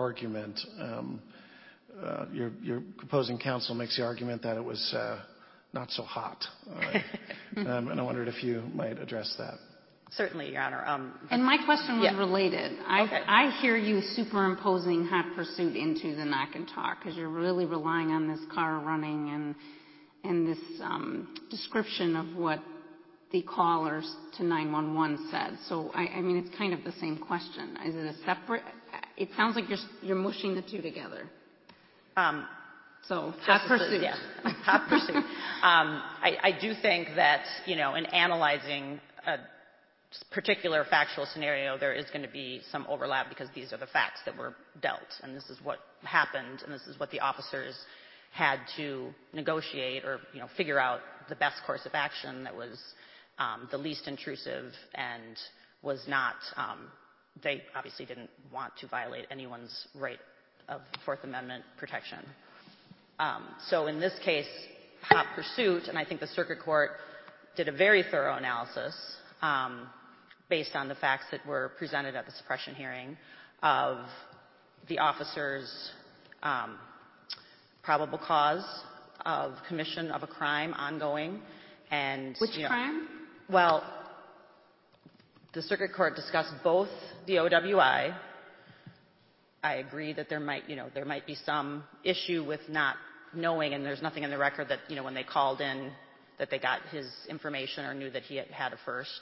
argument. Your opposing counsel makes the argument that it was not so hot. And I wondered if you might address that.
Certainly, Your Honor.
And my question was related.
Okay.
I hear you superimposing hot pursuit into the knock and talk because you're really relying on this car running and this description of what the callers to 911 said. So, I mean, it's kind of the same question. Is it a separate? It sounds like you're mushing the two together. So, hot pursuit.
Yeah, hot pursuit. I do think that, in analyzing a particular factual scenario, there is going to be some overlap because these are the facts that were dealt, and this is what happened, and this is what the officers had to negotiate or, figure out the best course of action that was the least intrusive and was not, they obviously didn't want to violate anyone's right of Fourth Amendment protection. So in this case, hot pursuit, and I think the circuit court did a very thorough analysis based on the facts that were presented at the suppression hearing of the officer's probable cause of commission of a crime ongoing. And
which crime?
Well, the circuit court discussed both the OWI. I agree that there might be some issue with not knowing, and there's nothing in the record that, when they called in that they got his information or knew that he had a first.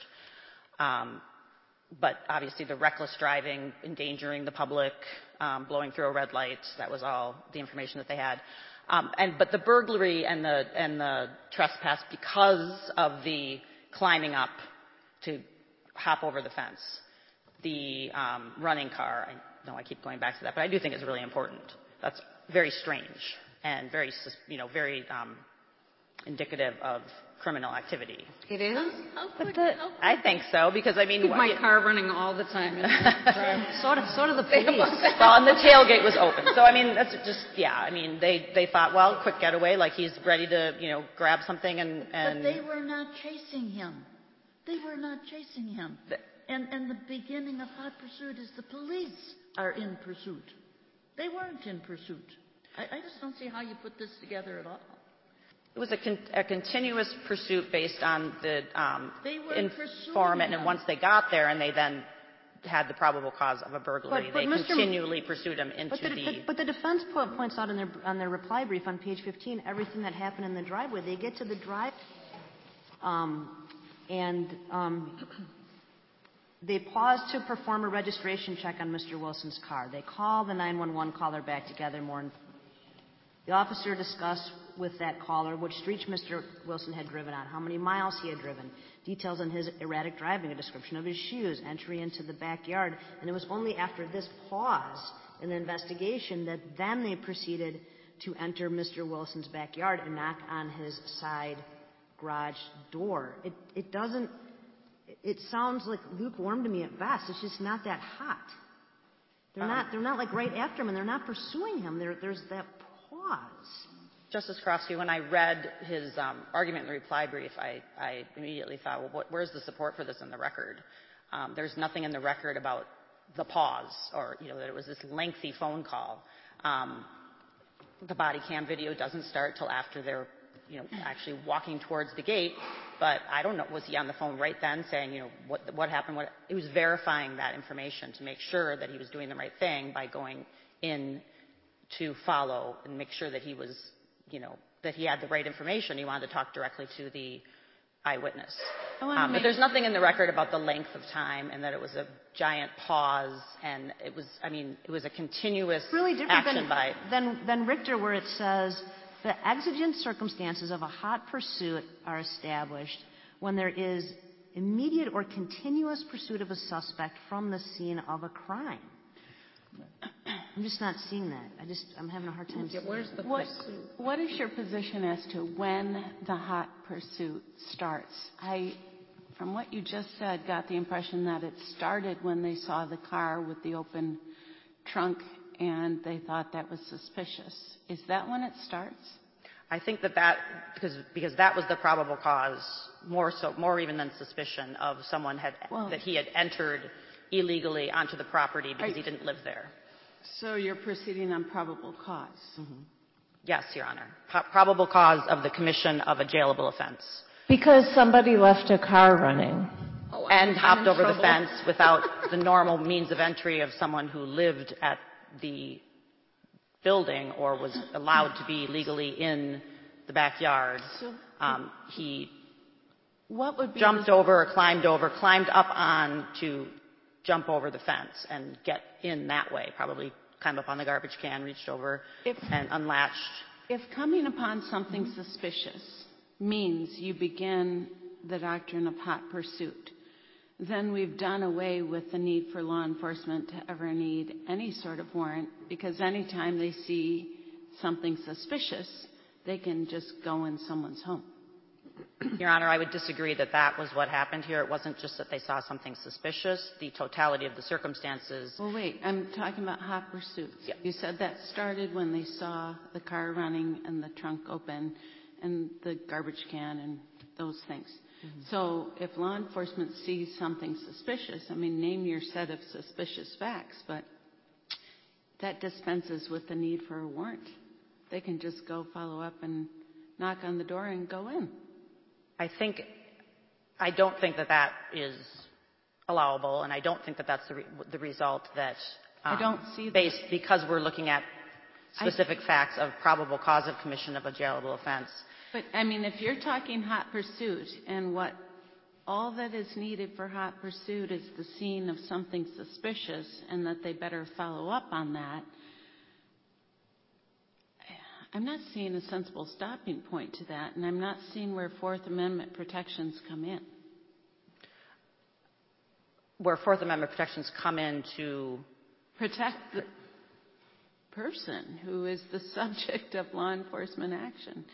But obviously the reckless driving, endangering the public, blowing through a red light, that was all the information that they had. But the burglary and the trespass, because of the climbing up to hop over the fence, the running car, I know I keep going back to that, but I do think it's really important. That's very strange and very indicative of criminal activity.
It is?
I think so, because I mean,
my car running all the time.
So do the police.
Well, and the tailgate was open, so I mean, that's just I mean, they thought, well, quick getaway, like he's ready to grab something and.
But they were not chasing him. They were not chasing him. And the beginning of hot pursuit is the police are in pursuit. They weren't in pursuit. I just don't see how you put this together at all.
It was a continuous pursuit based on the informant, and once they got there and they then had the probable cause of a burglary, they continually pursued him into
But the defense points out on their reply brief on page 15 everything that happened in the driveway. They get to the drive, they pause to perform a registration check on Mr. Wilson's car. They call the 911 caller back to gather more information. The officer discussed with that caller which streets Mr. Wilson had driven on, how many miles he had driven, details on his erratic driving, a description of his shoes, entry into the backyard. And it was only after this pause in the investigation that then they proceeded to enter Mr. Wilson's backyard and knock on his side garage door. It sounds like lukewarm to me at best. It's just not that hot. They're not like right after him, and they're not pursuing him. There's that pause.
Justice Krofsky, when I read his argument in the reply brief, I immediately thought, well, where's the support for this in the record? There's nothing in the record about the pause or, that it was this lengthy phone call. The body cam video doesn't start till after they're, actually walking towards the gate. But I don't know, was he on the phone right then saying, what happened? It was verifying that information to make sure that he was doing the right thing by going in to follow and make sure that he was, that he had the right information. He wanted to talk directly to the eyewitness. But there's nothing in the record about the length of time and that it was a giant pause, and it was a continuous
really different
action
than Richter, where it says the exigent circumstances of a hot pursuit are established when there is immediate or continuous pursuit of a suspect from the scene of a crime. I'm just not seeing that. I'm having a hard time seeing it.
What is your position as to when the hot pursuit starts? I, from what you just said, got the impression that it started when they saw the car with the open trunk and they thought that was suspicious. Is that when it starts?
I think that because that was the probable cause, more even than suspicion of someone that he had entered illegally onto the property because he didn't live there.
So you're proceeding on probable cause.
Mm-hmm. Yes, Your Honor. Probable cause of the commission of a jailable offense.
Because somebody left a car running.
And hopped over the fence without the normal means of entry of someone who lived at the building or was allowed to be legally in the backyard. He jumped over or climbed up on to jump over the fence and get in that way, probably climbed up on the garbage can, reached over and unlatched.
If coming upon something suspicious means you begin the doctrine of hot pursuit, then we've done away with the need for law enforcement to ever need any sort of warrant, because anytime they see something suspicious, they can just go in someone's home.
Your Honor, I would disagree that that was what happened here. It wasn't just that they saw something suspicious. The totality of the circumstances.
Well, wait. I'm talking about hot pursuits.
Yeah.
You said that started when they saw the car running and the trunk open and the garbage can and those things. Mm-hmm. So if law enforcement sees something suspicious, name your set of suspicious facts, but that dispenses with the need for a warrant. They can just go follow up and knock on the door and go in.
I don't think that is allowable, and I don't think that that's the result that
I don't see that.
Because we're looking at specific facts of probable cause of commission of a jailable offense.
But if you're talking hot pursuit, and what all that is needed for hot pursuit is the scene of something suspicious, and that they better follow up on that, I'm not seeing a sensible stopping point to that, and I'm not seeing where Fourth Amendment protections come in.
Where Fourth Amendment protections come in to
protect the person who is the subject of law enforcement action.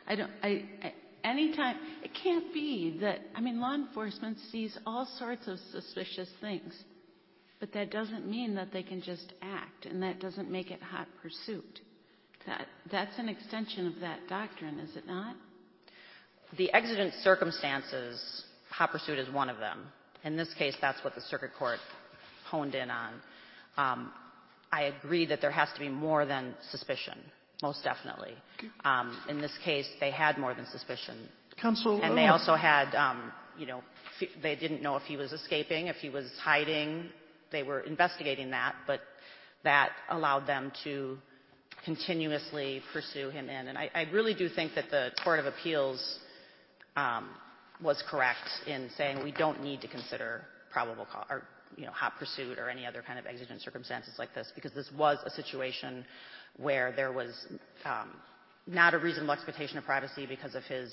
Anytime, it can't be that, law enforcement sees all sorts of suspicious things, but that doesn't mean that they can just act, and that doesn't make it hot pursuit. That's an extension of that doctrine, is it not?
The exigent circumstances, hot pursuit is one of them. In this case, that's what the circuit court honed in on. I agree that there has to be more than suspicion, most definitely. In this case, they had more than suspicion.
Counsel,
and they also had, they didn't know if he was escaping, if he was hiding. They were investigating that, but that allowed them to continuously pursue him in. And I really do think that the Court of Appeals was correct in saying we don't need to consider probable cause or hot pursuit or any other kind of exigent circumstances like this, because this was a situation where there was not a reasonable expectation of privacy because of his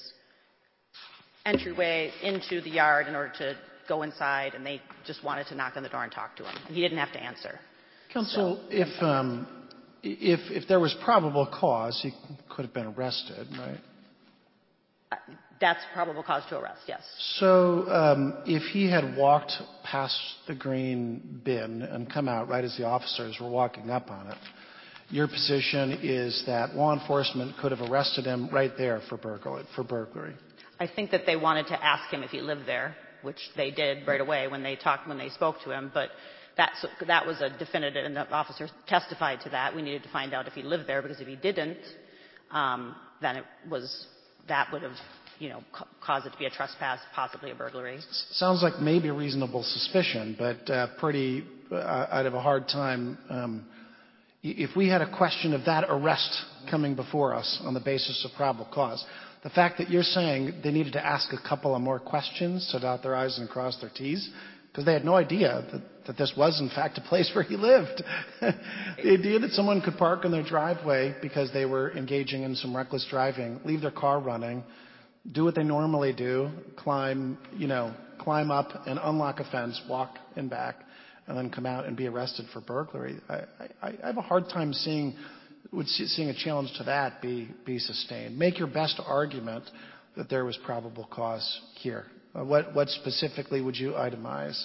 entryway into the yard in order to go inside, and they just wanted to knock on the door and talk to him. And he didn't have to answer.
Counsel, if there was probable cause, he could have been arrested, right?
That's probable cause to arrest, yes.
So if he had walked past the green bin and come out right as the officers were walking up on it, your position is that law enforcement could have arrested him right there for burglary? I
think that they wanted to ask him if he lived there, which they did right away when they spoke to him, but that was a definitive, and the officers testified to that. We needed to find out if he lived there, because if he didn't, then that would have, caused it to be a trespass, possibly a burglary.
Sounds like maybe a reasonable suspicion, but I'd have a hard time. If we had a question of that arrest coming before us on the basis of probable cause, the fact that you're saying they needed to ask a couple of more questions to dot their I's and cross their T's, because they had no idea that this was, in fact, a place where he lived. The idea that someone could park in their driveway because they were engaging in some reckless driving, leave their car running, do what they normally do, climb up and unlock a fence, walk in back, and then come out and be arrested for burglary. I have a hard time seeing a challenge to that be sustained. Make your best argument that there was probable cause here. What specifically would you itemize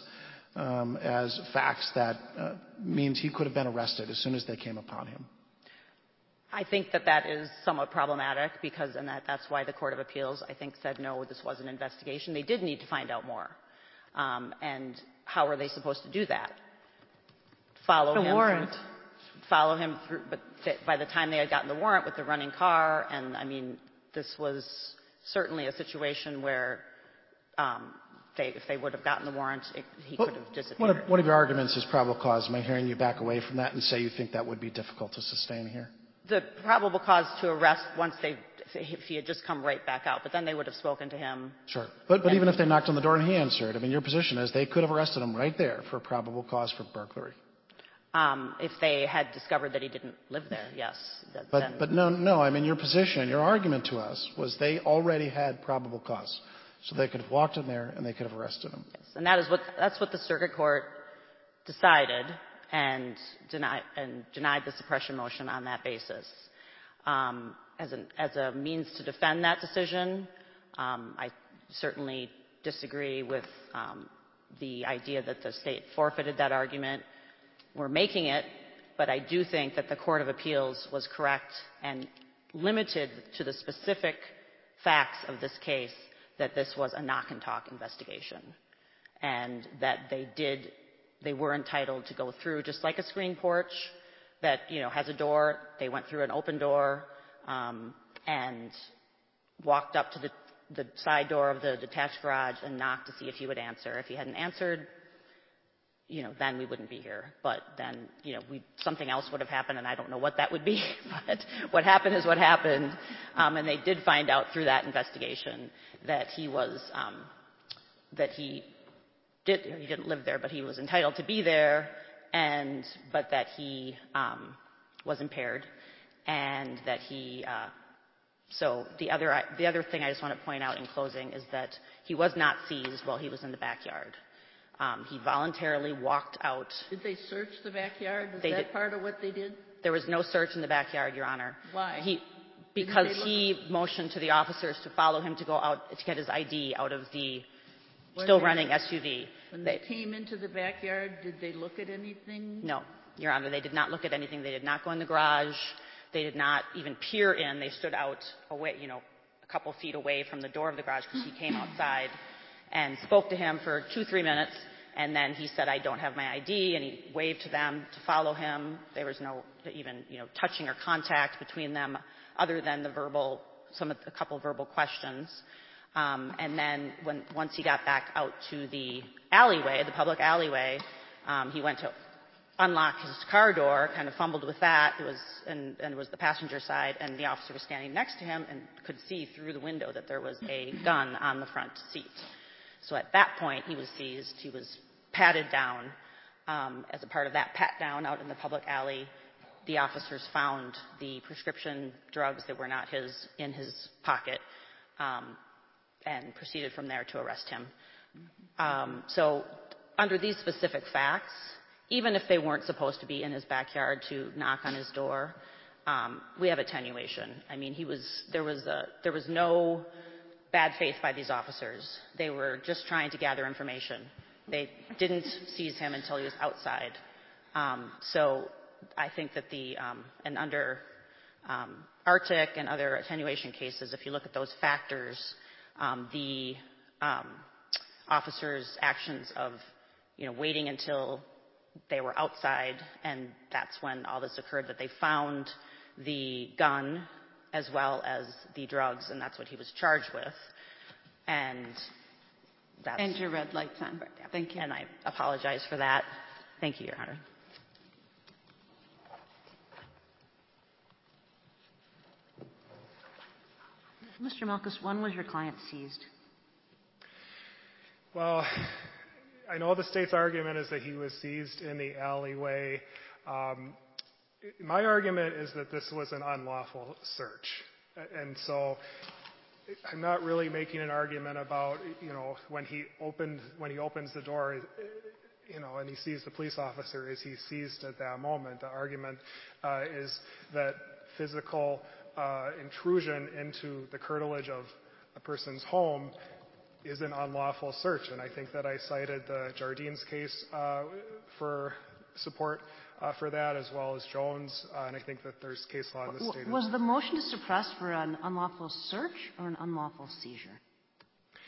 as facts that means he could have been arrested as soon as they came upon him?
I think that is somewhat problematic, because that's why the Court of Appeals, I think, said no, this was an investigation. They did need to find out more. And how are they supposed to do that? Follow follow him through, but by the time they had gotten the warrant with the running car, and I mean, this was certainly a situation where if they would have gotten the warrant, he could have disappeared.
One of your arguments is probable cause. Am I hearing you back away from that and say you think that would be difficult to sustain here?
The probable cause to arrest if he had just come right back out, but then they would have spoken to him.
Sure. But even if they knocked on the door and he answered, I mean, your position is they could have arrested him right there for probable cause for burglary.
If they had discovered that he didn't live there, yes.
But no, I mean, your position, your argument to us was they already had probable cause. So they could have walked in there and they could have arrested him.
Yes, and that's what the circuit court decided and denied the suppression motion on that basis. As a means to defend that decision, I certainly disagree with the idea that the state forfeited that argument. We're making it, but I do think that the Court of Appeals was correct and limited to the specific facts of this case that this was a knock-and-talk investigation and that they were entitled to go through, just like a screen porch that, has a door. They went through an open door and walked up to the side door of the detached garage and knocked to see if he would answer. If he hadn't answered, then we wouldn't be here. But then, something else would have happened, and I don't know what that would be. But what happened is what happened. And they did find out through that investigation that he didn't live there, but he was entitled to be there, but that he was impaired, and that he. So the other thing I just want to point out in closing is that he was not seized while he was in the backyard. He voluntarily walked out.
Did they search the backyard? Was
that
did. Part of what they did?
There was no search in the backyard, Your Honor.
Why?
Because he motioned to the officers to follow him to go out to get his ID out of the still running SUV.
When they came into the backyard, did they look at anything?
No, Your Honor. They did not look at anything. They did not go in the garage. They did not even peer in. They stood out away, a couple feet away from the door of the garage because he came outside and spoke to him for 2-3 minutes. And then he said, I don't have my ID, and he waved to them to follow him. There was no even, touching or contact between them other than a couple verbal questions. And then once he got back out to the alleyway, the public alleyway, he went to unlock his car door, kind of fumbled with that. It was the passenger side, and the officer was standing next to him and could see through the window that there was a gun on the front seat. So at that point, he was seized. He was patted down. As a part of that pat down out in the public alley, the officers found the prescription drugs that were not in his pocket, and proceeded from there to arrest him. So under these specific facts, even if they weren't supposed to be in his backyard to knock on his door, we have attenuation. I mean, there was no bad faith by these officers. They were just trying to gather information. They didn't seize him until he was outside. So I think that and under Arctic and other attenuation cases, if you look at those factors, the officers' actions of, waiting until they were outside, and that's when all this occurred, that they found the gun as well as the drugs, and that's what he was charged with. And
your red light's on. Thank you.
And I apologize for that. Thank you, Your Honor.
Mr. Malkus, when was your client seized?
Well, I know the state's argument is that he was seized in the alleyway. My argument is that this was an unlawful search. And so I'm not really making an argument about, when he opens the door, and he sees the police officer, is he seized at that moment? The argument is that physical intrusion into the curtilage of a person's home is an unlawful search. And I think that I cited the Jardines case for support for that, as well as Jones, and I think that there's case law in the state.
Was the motion to suppress for an unlawful search or an unlawful seizure?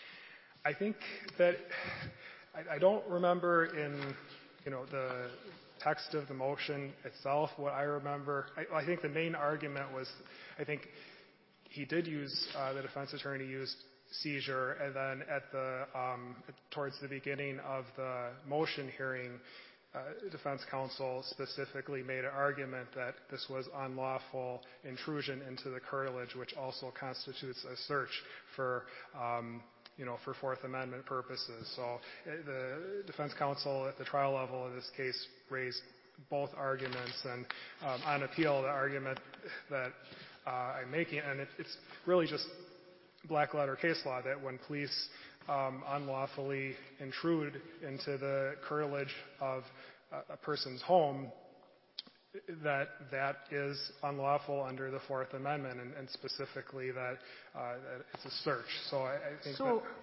I
think that I don't remember in the text of the motion itself, what I remember, I think the main argument was, I think he did use, the defense attorney used seizure, and then towards the beginning of the motion hearing, defense counsel specifically made an argument that this was unlawful intrusion into the curtilage, which also constitutes a search for for Fourth Amendment purposes. So the defense counsel at the trial level in this case raised both arguments, and on appeal, the argument that I'm making, and it's really just black letter case law, that when police unlawfully intrude into the curtilage of a person's home, that is unlawful under the Fourth Amendment, and specifically that it's a search. So I think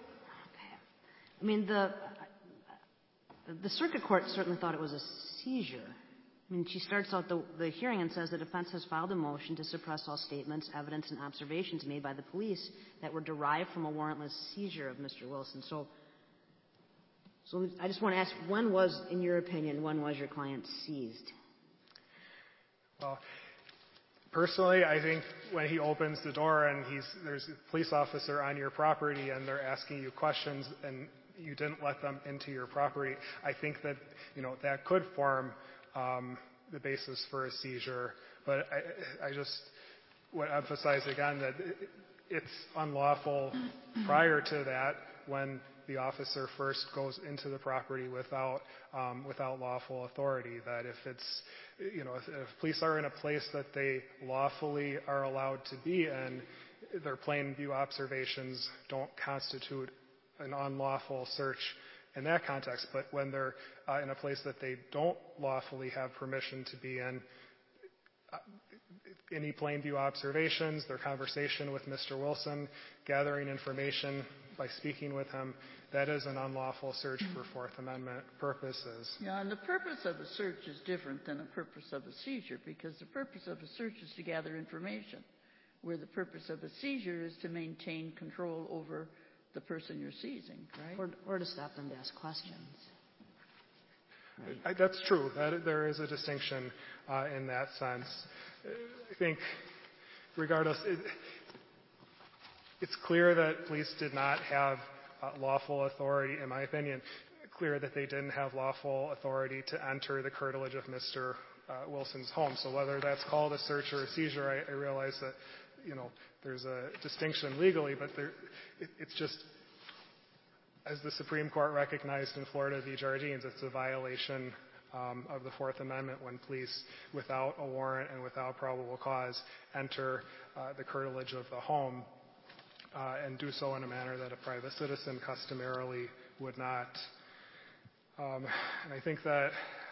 I mean, the circuit court certainly thought it was a seizure. I mean, she starts out the hearing and says the defense has filed a motion to suppress all statements, evidence, and observations made by the police that were derived from a warrantless seizure of Mr. Wilson. So I just want to ask, in your opinion, when was your client seized?
Well, personally, I think when he opens the door and there's a police officer on your property and they're asking you questions and you didn't let them into your property, I think that, that could form the basis for a seizure. But I just would emphasize again that it's unlawful prior to that, when the officer first goes into the property without lawful authority. That if it's, if police are in a place that they lawfully are allowed to be in, their plain view observations don't constitute an unlawful search in that context. But when they're in a place that they don't lawfully have permission to be in, any plain view observations, their conversation with Mr. Wilson, gathering information by speaking with him, that is an unlawful search for Fourth Amendment purposes.
Yeah, and the purpose of a search is different than the purpose of a seizure, because the purpose of a search is to gather information, where the purpose of a seizure is to maintain control over the person you're seizing, right?
Or to stop them to ask questions.
Right. That's true. There is a distinction in that sense. I think, regardless, it's clear that police did not have lawful authority, in my opinion, clear that they didn't have lawful authority to enter the curtilage of Mr. Wilson's home. So whether that's called a search or a seizure, I realize that, there's a distinction legally, but it's just, as the Supreme Court recognized in Florida v. Jardines, it's a violation of the Fourth Amendment when police, without a warrant and without probable cause, enter the curtilage of the home and do so in a manner that a private citizen customarily would not. And I think that,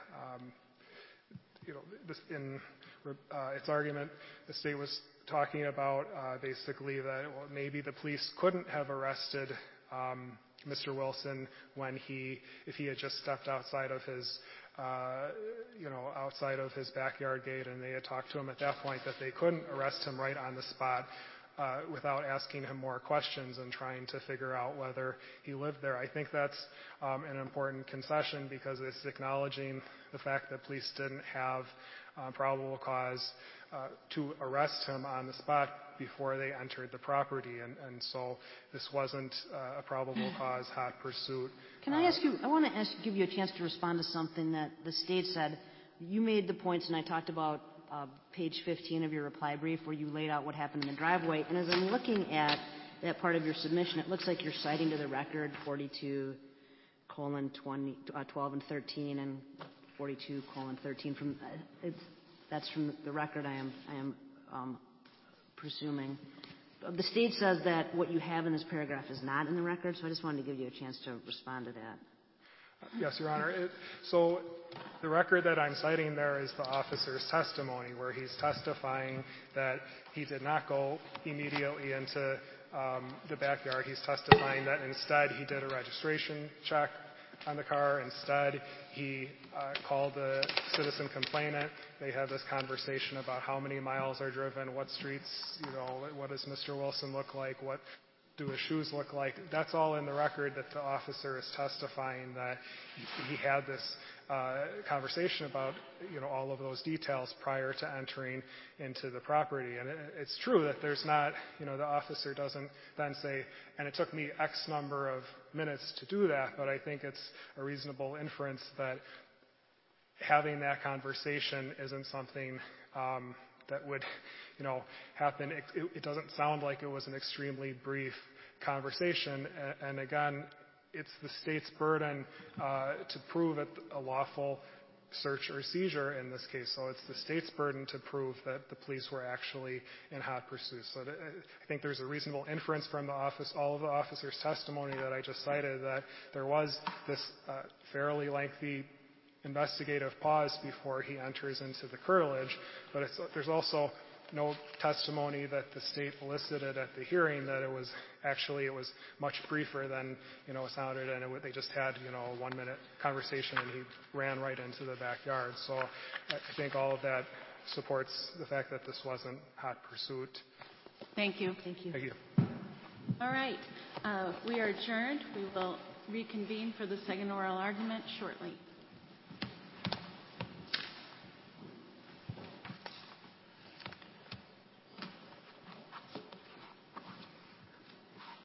in its argument, the state was talking about basically that maybe the police couldn't have arrested Mr. Wilson if he had just stepped outside of his backyard gate, and they had talked to him at that point, that they couldn't arrest him right on the spot without asking him more questions and trying to figure out whether he lived there. I think that's an important concession, because it's acknowledging the fact that police didn't have probable cause to arrest him on the spot before they entered the property, and so this wasn't a probable cause hot pursuit.
Can I ask you, I want to give you a chance to respond to something that the state said. You made the points, and I talked about page 15 of your reply brief, where you laid out what happened in the driveway, and as I'm looking at that part of your submission, it looks like you're citing to the record 42:12 and 13 and 42:13 from that's from the record I am presuming. The state says that what you have in this paragraph is not in the record, so I just wanted to give you a chance to respond to that.
Yes, Your Honor. So the record that I'm citing there is the officer's testimony, where he's testifying that he did not go immediately into the backyard. He's testifying that instead he did a registration check on the car. Instead, he called the citizen complainant. They had this conversation about how many miles are driven, what streets, what does Mr. Wilson look like, what do his shoes look like? That's all in the record that the officer is testifying that he had this conversation about, all of those details prior to entering into the property. And it's true that there's not, the officer doesn't then say, and it took me X number of minutes to do that, but I think it's a reasonable inference that having that conversation isn't something that would, happen. It doesn't sound like it was an extremely brief conversation. And again, it's the state's burden to prove a lawful search or seizure in this case. So it's the state's burden to prove that the police were actually in hot pursuit. So I think there's a reasonable inference from all of the officers' testimony that I just cited, that there was this fairly lengthy investigative pause before he enters into the curtilage. But there's also no testimony that the state elicited at the hearing that it was much briefer than it sounded, and they just had a 1-minute conversation and he ran right into the backyard. So I think all of that supports the fact that this wasn't hot pursuit.
Thank you.
Thank you.
All right. We are adjourned. We will reconvene for the second oral argument shortly.